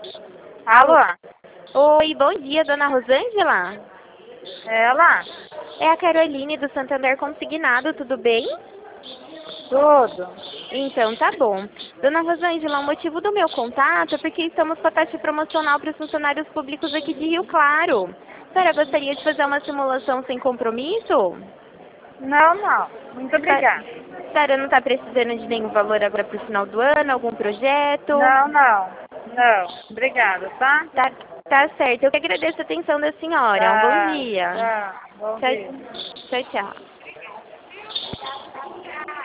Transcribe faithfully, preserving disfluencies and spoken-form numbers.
Alô? Oi, bom dia, dona Rosângela? Ela? É a Caroline do Santander Consignado, tudo bem? Tudo. Então, tá bom. Dona Rosângela, o motivo do meu contato é porque estamos com a taxa promocional para os funcionários públicos aqui de Rio Claro. A senhora gostaria de fazer uma simulação sem compromisso? Não, não. Muito obrigada. A senhora não está precisando de nenhum valor agora para o final do ano, algum projeto? Não, não. Não. Obrigada, tá? Tá, tá certo. Eu que agradeço a atenção da senhora. Um bom Tá, dia. tá. Bom Tchau, dia. tchau, tchau.